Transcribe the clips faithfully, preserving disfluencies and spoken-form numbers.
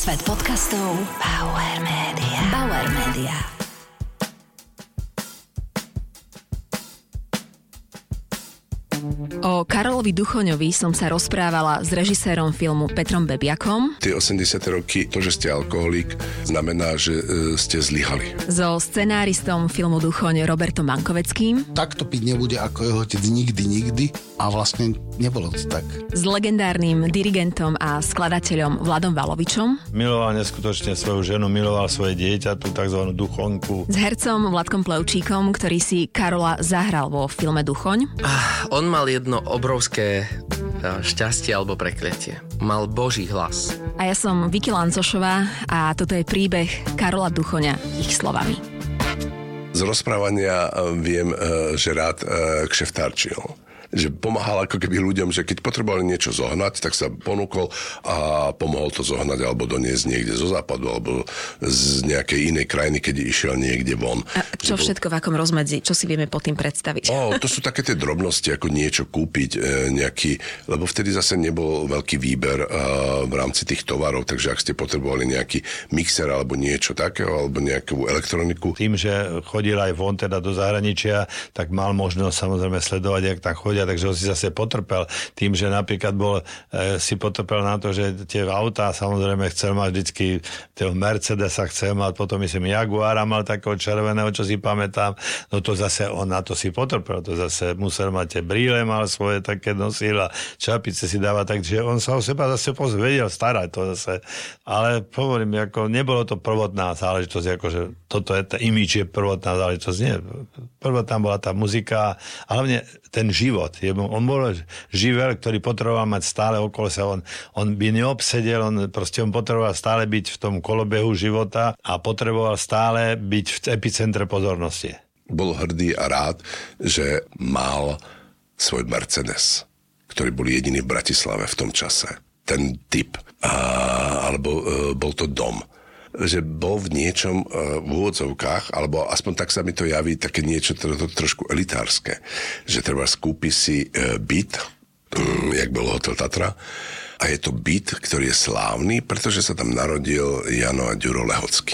Svet podcastov Bauer Media. Bauer Media. O Karolovi Duchoňovi som sa rozprávala s režisérom filmu Petrom Bebiakom. Tie osemdesiate roky, to, že ste alkoholík, znamená, že e, ste zlyhali. So scenáristom filmu Duchoň Robertom Mankoveckým. Takto piť nebude ako jeho otec nikdy, nikdy. A vlastne nebolo to tak. S legendárnym dirigentom a skladateľom Vladom Valovičom. Miloval neskutočne svoju ženu, miloval svoje dieťa, tú tzv. Duchonku. S hercom Vladkom Plevčíkom, ktorý si Karola zahral vo filme Duchoň. Ah, on mal jedno obrovské šťastie alebo prekliatie. Mal Boží hlas. A ja som Vicky Lancošová a toto je príbeh Karola Duchoňa ich slovami. Z rozprávania viem, že rád kšeftárčil. Že pomáhal ako keby ľuďom, že keď potrebovali niečo zohnať, tak sa ponúkol a pomohol to zohnať alebo doniesť niekde zo západu alebo z nejakej inej krajiny, keď išiel niekde von. A čo bol... všetko v akom rozmedzi? Čo si vieme pod tým predstaviť? O, to sú také tie drobnosti, ako niečo kúpiť, e, nejaký, lebo vtedy zase nebol veľký výber e, v rámci tých tovarov, takže ak ste potrebovali nejaký mixer alebo niečo takého, alebo nejakú elektroniku. Tým, že chodil aj von teda do zahraničia, tak mal možnosť samozrejme sledovať, jak tam chodí. Takže ho si zase potrpel tým, že napríklad bol, e, si potrpel na to, že tie autá samozrejme chcel mať vždycky toho Mercedesa, chcel mať potom myslím Jaguara, mal takého červeného, čo si pamätám, no to zase on na to si potrpel, to zase musel mať tie brýle, mal svoje také nosil a čapice si dáva, takže on sa o seba zase vedel starať to zase, ale hovorím, ako nebolo to prvotná záležitosť, akože toto je, tá imidž je prvotná záležitosť, nie, prvotná bola tá muzika a hlavne ten život. On bol živel, ktorý potreboval mať stále okolo sa. On, on by neobsedel, on proste on potreboval stále byť v tom kolobehu života a potreboval stále byť v epicentre pozornosti. Bol hrdý a rád, že mal svoj Mercedes, ktorý bol jediný v Bratislave v tom čase. Ten typ. A, alebo e, bol to dom. Že bol v niečom uh, v úvodzovkách, alebo aspoň tak sa mi to javí, také niečo to, to, trošku elitárske. Že treba skúpiť si uh, byt, um, jak bol Hotel Tatra, a je to byt, ktorý je slávny, pretože sa tam narodil Jano a Ďuro Lehocký.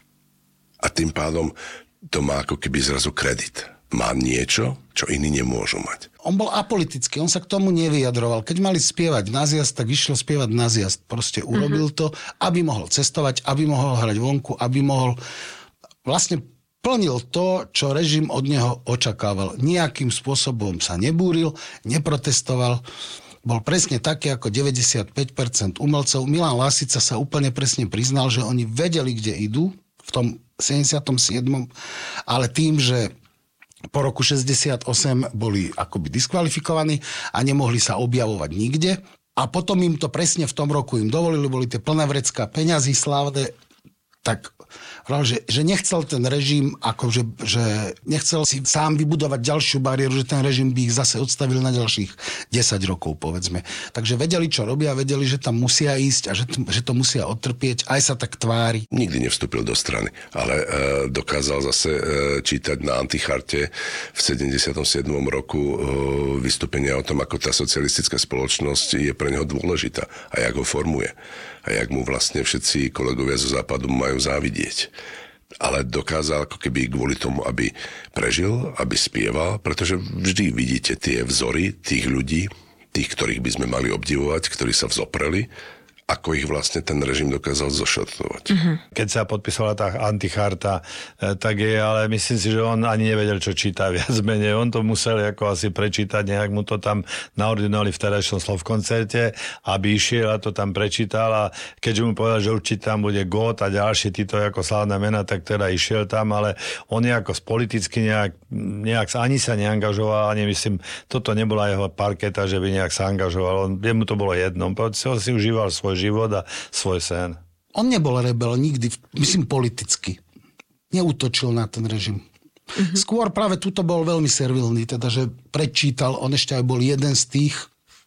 A tým pádom to má ako keby zrazu kredit. Má niečo, čo iní nemôžu mať. On bol apolitický, on sa k tomu nevyjadroval. Keď mali spievať na zjazd, tak išiel spievať na zjazd. Proste urobil to, aby mohol cestovať, aby mohol hrať vonku, aby mohol... Vlastne plnil to, čo režim od neho očakával. Nijakým spôsobom sa nebúril, neprotestoval. Bol presne taký ako deväťdesiatpäť percent umelcov. Milan Lásica sa úplne presne priznal, že oni vedeli, kde idú v tom sedemdesiatom siedmom ale tým, že po roku šesťdesiatosem boli akoby diskvalifikovaní a nemohli sa objavovať nikde. A potom im to presne v tom roku im dovolili, boli tie plné vrecká peňazí slávne, tak že, že nechcel ten režim, akože, že nechcel si sám vybudovať ďalšiu bariéru, že ten režim by ich zase odstavil na ďalších desať rokov, povedzme. Takže vedeli, čo robia, vedeli, že tam musia ísť a že to, že to musia odtrpieť, aj sa tak tvári. Nikdy nevstúpil do strany, ale e, dokázal zase e, čítať na Anticharte v sedemdesiatom siedmom roku e, vystúpenia o tom, ako tá socialistická spoločnosť je pre neho dôležitá a jak ho formuje. A jak mu vlastne všetci kolegovia zo západu majú závidieť. Ale dokázal ako keby kvôli tomu, aby prežil, aby spieval, pretože vždy vidíte tie vzory tých ľudí, tých, ktorých by sme mali obdivovať, ktorí sa vzopreli, ako ich vlastne ten režim dokázal zošatovať. Uh-huh. Keď sa podpísala tá anticharta, tak je, ale myslím si, že on ani nevedel, čo číta viac menej. On to musel ako asi prečítať, nejak mu to tam naordinovali v terajšom Slovkoncerte, aby išiel a to tam prečítal a keďže mu povedal, že určite tam bude Gót a ďalšie títo ako slávne mená, tak teda išiel tam, ale on nejako politicky nejak, nejak ani sa neangažoval, ani myslím, toto nebola jeho parketa, že by nejak sa angažoval. On, jemu to bolo jedno. On si užíval svoj život a svoj sen. On nebol rebel nikdy, myslím politicky. Neútočil na ten režim. Mm-hmm. Skôr práve tuto bol veľmi servilný, teda, že prečítal, on ešte aj bol jeden z tých,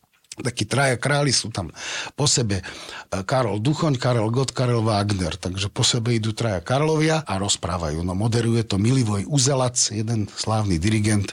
takí traja králi sú tam po sebe. Karol Duchoň, Karel Gott, Karel Wagner. Takže po sebe idú traja Karlovia a rozprávajú. No moderuje to Milivoj Uzelac, jeden slávny dirigent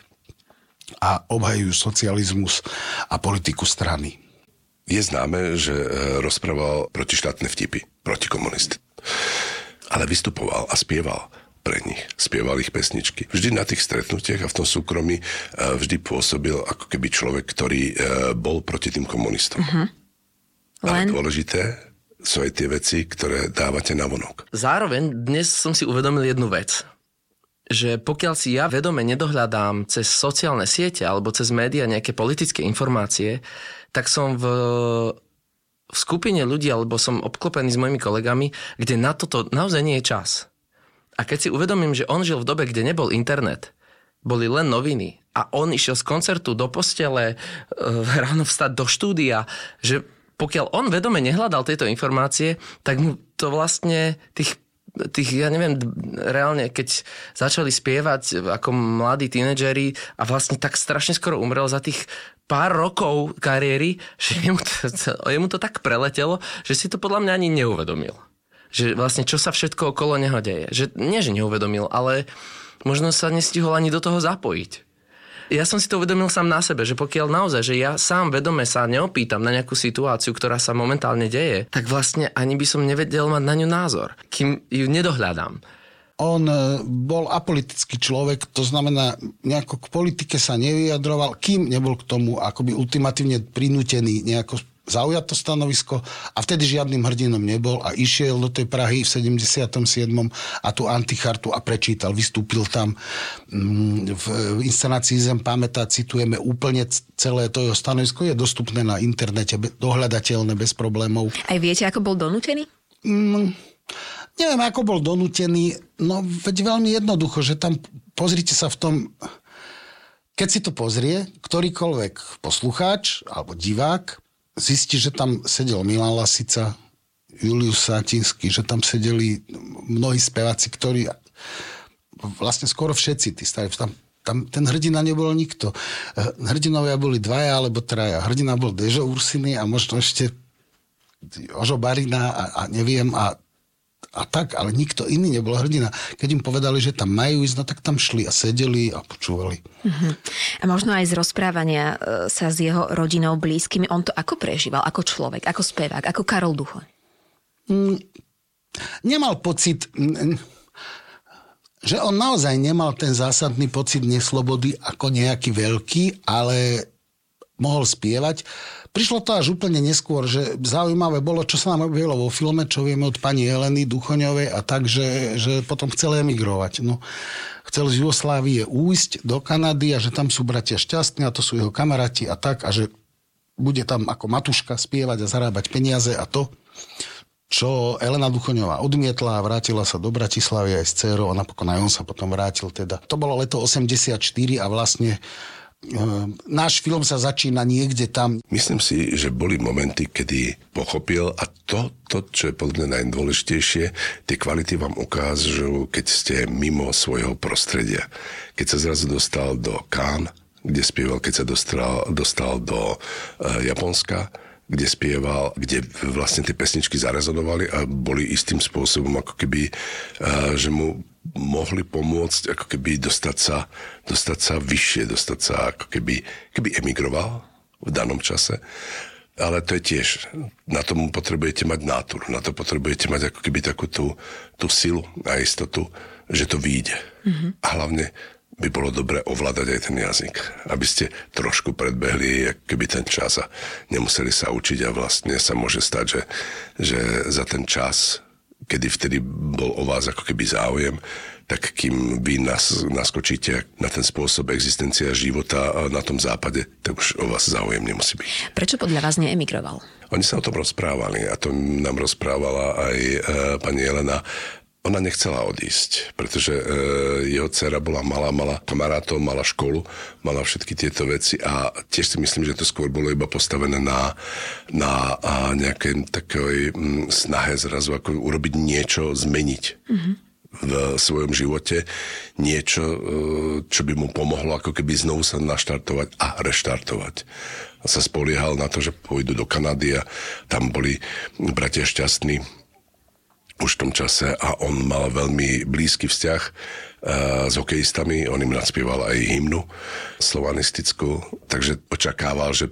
a obhajujú socializmus a politiku strany. Je známe, že rozprával protištátne vtipy. protikomunisti. Ale vystupoval a spieval pre nich. Spieval ich pesničky. Vždy na tých stretnutiach a v tom súkromí vždy pôsobil ako keby človek, ktorý bol proti tým komunistom. Uh-huh. Len... Ale dôležité sú aj tie veci, ktoré dávate na vonok. Zároveň dnes som si uvedomil jednu vec. Že pokiaľ si ja vedome nedohľadám cez sociálne siete alebo cez médiá nejaké politické informácie, tak som v, v skupine ľudí alebo som obklopený s mojimi kolegami, kde na toto naozaj nie je čas. A keď si uvedomím, že on žil v dobe, kde nebol internet, boli len noviny a on išiel z koncertu do postele, ráno vstať do štúdia, že pokiaľ on vedome nehľadal tieto informácie, tak mu to vlastne tých tých, ja neviem, reálne, keď začali spievať ako mladí tínedžeri a vlastne tak strašne skoro umrel za tých pár rokov kariéry, že jemu to, jemu to tak preletelo, že si to podľa mňa ani neuvedomil. Že vlastne čo sa všetko okolo neho deje. Že, nie, že neuvedomil, ale možno sa nestihol ani do toho zapojiť. Ja som si to uvedomil sám na sebe, že pokiaľ naozaj, že ja sám vedome sa neopýtam na nejakú situáciu, ktorá sa momentálne deje, tak vlastne ani by som nevedel mať na ňu názor, kým ju nedohľadám. On bol apolitický človek, to znamená, nejako k politike sa nevyjadroval, kým nebol k tomu akoby ultimatívne prinútený nejako zaujať to stanovisko a vtedy žiadnym hrdinom nebol a išiel do tej Prahy v sedemdesiatom siedmom a tú antichartu a prečítal, vystúpil tam v inscenácii Zem pamätá, citujeme úplne celé to jeho stanovisko, je dostupné na internete, dohľadateľné bez problémov. Aj viete, ako bol donútený? Mm, neviem, ako bol donútený, no veď veľmi jednoducho, že tam pozrite sa v tom, keď si to pozrie, ktorýkoľvek poslucháč alebo divák zistí, že tam sedel Milan Lasica, Julius Satinský, že tam sedeli mnohí speváci, ktorí vlastne skoro všetci tí starí, tam, tam ten hrdina nebol nikto. Hrdinovia boli dvaja alebo traja. Hrdina bol Dežo Ursiny a možno ešte Ožo Barina a, a neviem a a tak, ale nikto iný nebol hrdina. Keď im povedali, že tam majú ísť, no tak tam šli a sedeli a počúvali. Uh-huh. A možno aj z rozprávania sa s jeho rodinou, blízkymi, on to ako prežíval, ako človek, ako spevák, ako Karol Duchoň? Mm, nemal pocit, že on naozaj nemal ten zásadný pocit neslobody ako nejaký veľký, ale mohol spievať. Prišlo to až úplne neskôr, že zaujímavé bolo, čo sa nám objavilo vo filme, čo vieme od pani Heleny Duchoňovej a tak, že, že potom chcel emigrovať. No, chcel z Jugoslávie újsť do Kanady a že tam sú bratia Šťastní a to sú jeho kamaráti a tak a že bude tam ako matuška spievať a zarábať peniaze a to, čo Elena Duchoňová odmietla a vrátila sa do Bratislavy aj s dcérou a napokon aj on sa potom vrátil teda. To bolo leto osemdesiatštyri a vlastne náš film sa začína niekde tam. Myslím si, že boli momenty, kedy pochopil a to, to čo je podľa mňa najdôležitejšie, tie kvality vám ukážu, keď ste mimo svojho prostredia. Keď sa zrazu dostal do Cannes, kde spieval, keď sa dostal, dostal do uh, Japonska, kde spieval, kde vlastne tie pesničky zarezonovali a boli istým spôsobom ako keby, uh, že mu mohli pomôcť ako keby dostať sa, dostať sa vyššie, dostať sa ako keby, keby emigroval v danom čase. Ale to je tiež, na tomu potrebujete mať náturu, na to potrebujete mať ako keby takú tú, tú silu a istotu, že to vyjde. Mm-hmm. A hlavne by bolo dobre ovládať aj ten jazyk, aby ste trošku predbehli ako keby ten čas a nemuseli sa učiť a vlastne sa môže stať, že, že za ten čas, kedy vtedy bol o vás ako keby záujem, tak kým vy nas, naskočíte na ten spôsob existencia života na tom západe, tak už o vás záujem nemusí byť. Prečo podľa vás neemigroval? Oni sa o tom rozprávali a to nám rozprávala aj e, pani Jelena. Ona nechcela odísť, pretože e, jeho dcera bola malá, mala kamarátov, mala školu, mala všetky tieto veci a tiež si myslím, že to skôr bolo iba postavené na, na a nejakej takej m, snahe zrazu ako urobiť niečo, zmeniť mm-hmm. v svojom živote niečo, e, čo by mu pomohlo ako keby znovu sa naštartovať a reštartovať. A sa spoliehal na to, že pôjdu do Kanady a tam boli bratia Šťastní už v tom čase a on mal veľmi blízky vzťah uh, s hokejistami, on im naspieval aj hymnu slovanistickú, takže očakával, že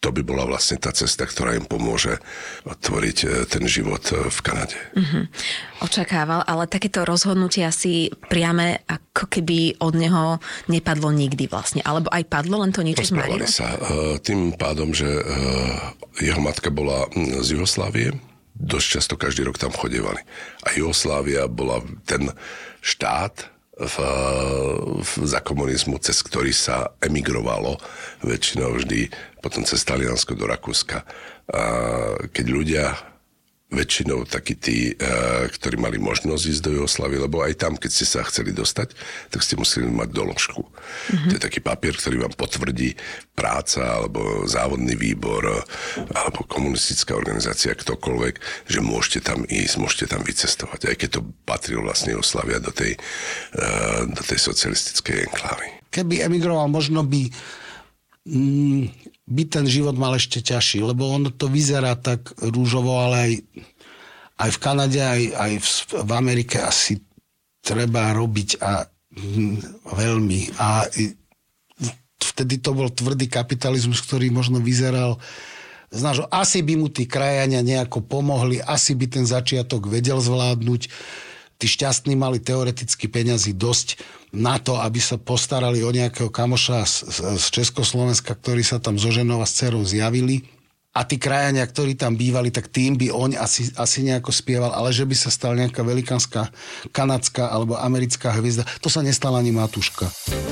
to by bola vlastne tá cesta, ktorá im pomôže tvoriť ten život v Kanade. Uh-huh. Očakával, ale takéto rozhodnutie asi priame ako keby od neho nepadlo nikdy vlastne. Alebo aj padlo, len to niečo zmarilo? Rozprávali sa tým pádom, že jeho matka bola z Jugoslávie, dosť často každý rok tam chodievali. A Jugoslávia bola ten štát, V, v, za komunizmu, cez ktorý sa emigrovalo väčšinou vždy potom cez Taliansko do Rakúska. A keď ľudia väčšinou takí tí, ktorí mali možnosť ísť do Jugoslávie, lebo aj tam, keď ste sa chceli dostať, tak ste museli mať doložku. Mm-hmm. To je taký papier, ktorý vám potvrdí práca, alebo závodný výbor, alebo komunistická organizácia, ktokoľvek, že môžete tam ísť, môžete tam vycestovať. Aj keď to patrilo vlastne Jugoslávia do tej, do tej socialistickej enklávy. Keby emigroval, možno by... Mm, by ten život mal ešte ťažší, lebo ono to vyzerá tak rúžovo, ale aj, aj v Kanade, aj, aj v, v Amerike asi treba robiť a mm, veľmi. A vtedy to bol tvrdý kapitalizmus, ktorý možno vyzeral, znáš, asi by mu tí krajania nejako pomohli, asi by ten začiatok vedel zvládnuť. Tí šťastní mali teoreticky peňazí dosť na to, aby sa postarali o nejakého kamoša z, z Československa, ktorí sa tam so ženou a s dcerou zjavili. A tí krajania, ktorí tam bývali, tak tým by on asi, asi nejako spieval, ale že by sa stal nejaká velikánska kanadská alebo americká hviezda, to sa nestala ani Matúška.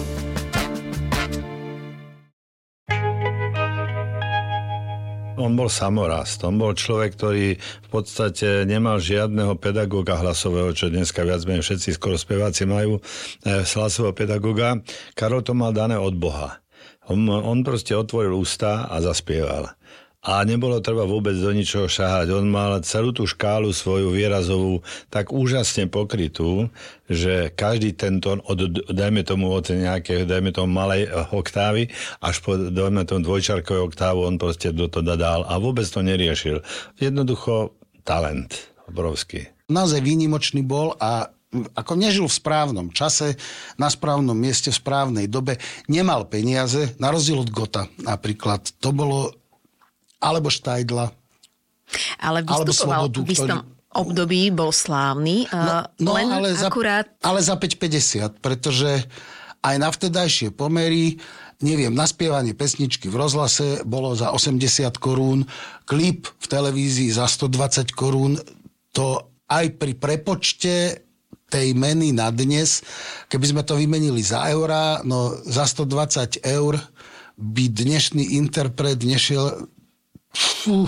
On bol samorast. On bol človek, ktorý v podstate nemal žiadneho pedagóga hlasového, čo dneska viac menej všetci skoro speváci majú eh, hlasového pedagóga. Karol to mal dané od Boha. On, on proste otvoril ústa a zaspieval. A nebolo treba vôbec do ničoho šahať. On mal celú tú škálu svoju výrazovú tak úžasne pokrytú, že každý ten tón od, dajme tomu od nejakej, dajme tomu malej oktávy, až po, dajme tomu dvojčarkovej oktávu, on proste do toho dal a vôbec to neriešil. Jednoducho talent obrovský. Naozaj výnimočný bol a ako nežil v správnom čase, na správnom mieste, v správnej dobe, nemal peniaze, na rozdiel od Gotta napríklad. To bolo alebo Štajdla. Ale vystupoval v istom ktorý... období, bol slávny. No, no len ale, akurát... za, ale za päť päťdesiat, pretože aj na vtedajšie pomery, neviem, naspievanie pesničky v rozhlase bolo za osemdesiat korún, klip v televízii za stodvadsať korún. To aj pri prepočte tej meny na dnes, keby sme to vymenili za eurá, no za stodvadsať eur by dnešný interpret nešiel. Fú,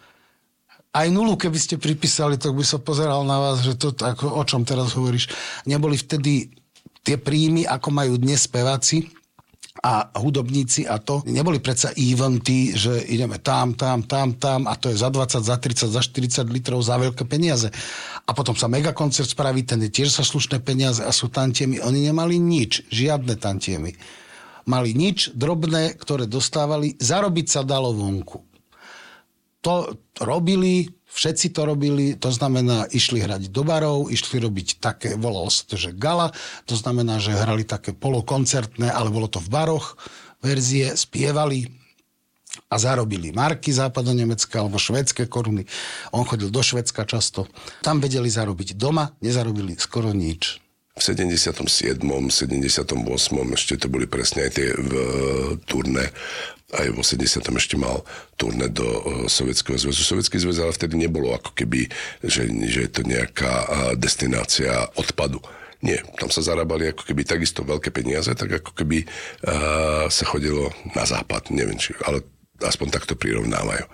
aj nulu, keby ste pripísali, tak by sa pozeral na vás, že to, ako, o čom teraz hovoríš. Neboli vtedy tie príjmy, ako majú dnes speváci a hudobníci a to. Neboli predsa eventy, že ideme tam, tam, tam, tam a to je za dvadsať, za tridsať, za štyridsať litrov za veľké peniaze. A potom sa megakoncert spraví, ten je tiež za slušné peniaze a sú tantiemy. Oni nemali nič, žiadne tantiemy. Mali nič, drobné, ktoré dostávali, zarobiť sa dalo vonku. To robili, všetci to robili, to znamená, išli hrať do barov, išli robiť také, volalo sa to, že gala, to znamená, že hrali také polokoncertné, ale bolo to v baroch, verzie, spievali a zarobili marky západonemecké alebo švédske koruny. On chodil do Švédska často. Tam vedeli zarobiť doma, nezarobili skoro nič. V sedemdesiatom siedmom, sedemdesiatom ôsmom ešte to boli presne aj tie v, turné. Aj v osemdesiatom ešte mal turné do uh, Sovietskeho zväzu. Sovietský zväz ale vtedy nebolo ako keby, že, že je to nejaká uh, destinácia odpadu. Nie, tam sa zarábali ako keby takisto veľké peniaze, tak ako keby uh, sa chodilo na západ. Neviem, či, ale aspoň takto prirovnávajú.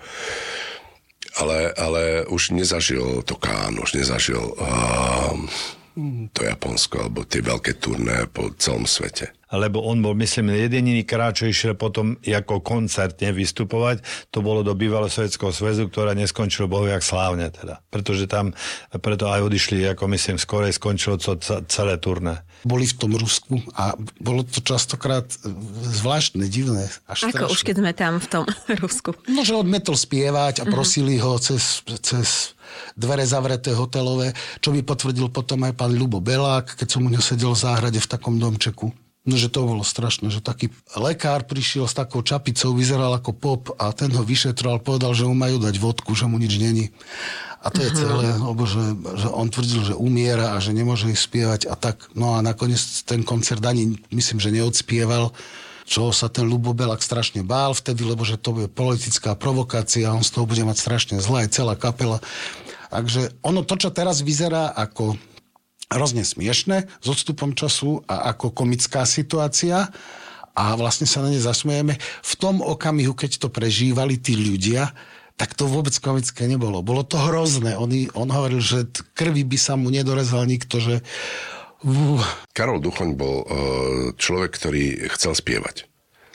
Ale, ale už nezažil to Kán, už nezažil... Uh, to Japonsko, alebo tie veľké turné po celom svete. Lebo on bol, myslím, jediný krát, čo išiel potom ako koncertne vystupovať, to bolo do bývalého Sovietskeho zväzu, ktorá neskončilo bohviak slávne teda. Pretože tam, preto aj odišli, ako myslím, skorej skončilo to celé turné. Boli v tom Rusku a bolo to častokrát zvláštne, divné. Až ako strašné. Už keď sme tam v tom Rusku. No, že odmietol spievať a prosili mm-hmm. ho cez, cez dvere zavreté hotelové, čo mi potvrdil potom aj pán Ľubo Belák, keď som u neho sedel v záhrade v takom domčeku. No, že to bolo strašné, že taký lekár prišiel s takou čapicou, vyzeral ako pop a ten ho vyšetroval, povedal, že mu majú dať vodku, že mu nič není. A to je celé, lebo že, že on tvrdil, že umiera a že nemôže ísť spievať a tak. No a nakoniec ten koncert ani, myslím, že neodspieval, čo sa ten Ľubo Belák strašne bál vtedy, lebo že to je politická provokácia a on z toho bude mať strašne zle, aj celá kapela. Takže ono to, čo teraz vyzerá ako hrozne smiešne s odstupom času a ako komická situácia a vlastne sa na ne zasmejeme. V tom okamihu, keď to prežívali tí ľudia, tak to vôbec komické nebolo. Bolo to hrozné. On, on hovoril, že krvi by sa mu nedorezal nikto, že... Uh. Karol Duchoň bol človek, ktorý chcel spievať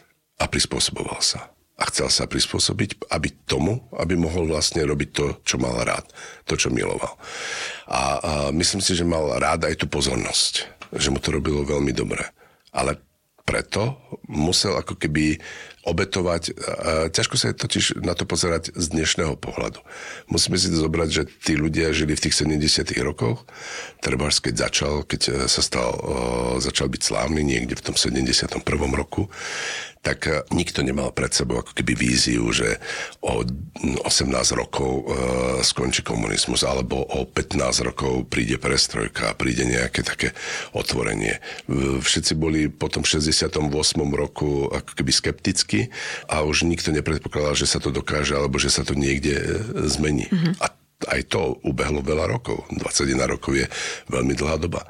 a prispôsoboval sa. A chcel sa prispôsobiť, aby tomu, aby mohol vlastne robiť to, čo mal rád, to, čo miloval. A, a myslím si, že mal rád aj tú pozornosť, že mu to robilo veľmi dobre. Ale preto musel ako keby obetovať, ťažko sa je totiž na to pozerať z dnešného pohľadu. Musíme si to zobrať, že tí ľudia žili v tých sedemdesiatych rokoch, trebárs keď začal, keď sa stal, začal byť slávny niekde v tom sedemdesiatom prvom roku, tak nikto nemal pred sebou ako keby víziu, že o osemnásť rokov e, skončí komunizmus, alebo o pätnásť rokov príde perestrojka a príde nejaké také otvorenie. Všetci boli potom v šesťdesiatom ôsmom roku ako keby skeptickí a už nikto nepredpokladal, že sa to dokáže, alebo že sa to niekde zmení. Mm-hmm. A aj to ubehlo veľa rokov. dvadsaťjeden rokov je veľmi dlhá doba.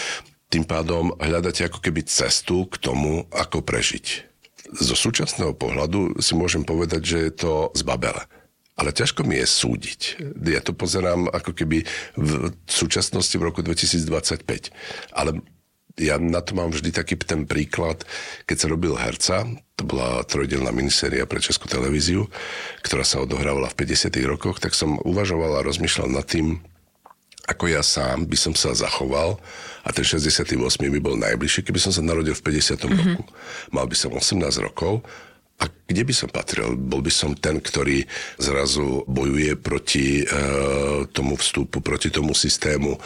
Tým pádom hľadáte ako keby cestu k tomu, ako prežiť. Zo súčasného pohľadu si môžem povedať, že je to zbabele. Ale ťažko mi je súdiť. Ja to pozerám ako keby v súčasnosti v roku dvetisícdvadsaťpäť. Ale ja na to mám vždy taký ten príklad, keď sa robil Herca, to bola trojdelná miniséria pre Českú televíziu, ktorá sa odohrávala v päťdesiatych rokoch, tak som uvažoval a rozmýšľal nad tým, ako ja sám by som sa zachoval a ten šesťdesiaty ôsmy by bol najbližší, keby som sa narodil v päťdesiatom Mm-hmm. roku. Mal by som osemnásť rokov a kde by som patril? Bol by som ten, ktorý zrazu bojuje proti e, tomu vstupu, proti tomu systému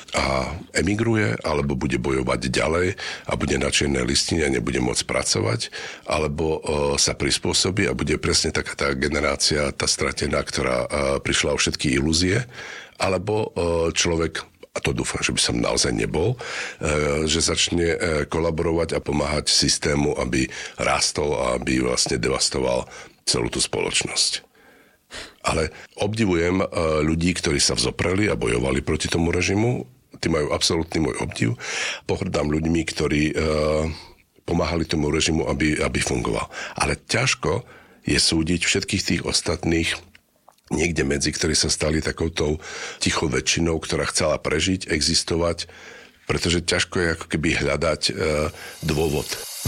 a emigruje, alebo bude bojovať ďalej a bude na čiernej listine a nebude môcť pracovať, alebo e, sa prispôsobí a bude presne taká tá generácia, tá stratená, ktorá e, prišla o všetky ilúzie, alebo človek, a to dúfam, že by som naozaj nebol, že začne kolaborovať a pomáhať systému, aby rástol a aby vlastne devastoval celú tú spoločnosť. Ale obdivujem ľudí, ktorí sa vzopreli a bojovali proti tomu režimu. Tí majú absolútny môj obdiv. Pohrdám ľuďmi, ktorí pomáhali tomu režimu, aby, aby fungoval. Ale ťažko je súdiť všetkých tých ostatných niekde medzi, ktorí sa stali takoutou tichou väčšinou, ktorá chcela prežiť, existovať, pretože ťažko je ako keby hľadať e, dôvod.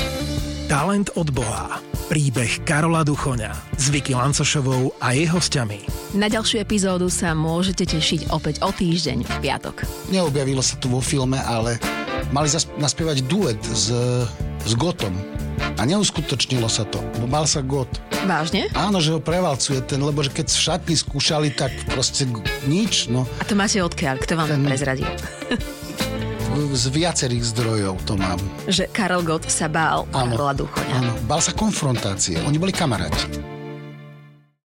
Talent od Boha. Príbeh Karola Duchoňa s Vicky Lancošovou a jej hostiami. Na ďalšiu epizódu sa môžete tešiť opäť o týždeň v piatok. Neobjavilo sa tu vo filme, ale mali zas- naspievať duet s, s Gotom. A neuskutočnilo sa to, bo mal sa Got. Vážne? Áno, že ho prevalcuje ten, lebo že keď v šatni skúšali, tak proste nič, no. A to máte odkiaľ? Kto vám ten... prezradil? Z viacerých zdrojov to mám. Že Karol Gott sa bál Karola Duchoňa. Áno, bál sa konfrontácie. Oni boli kamaráti.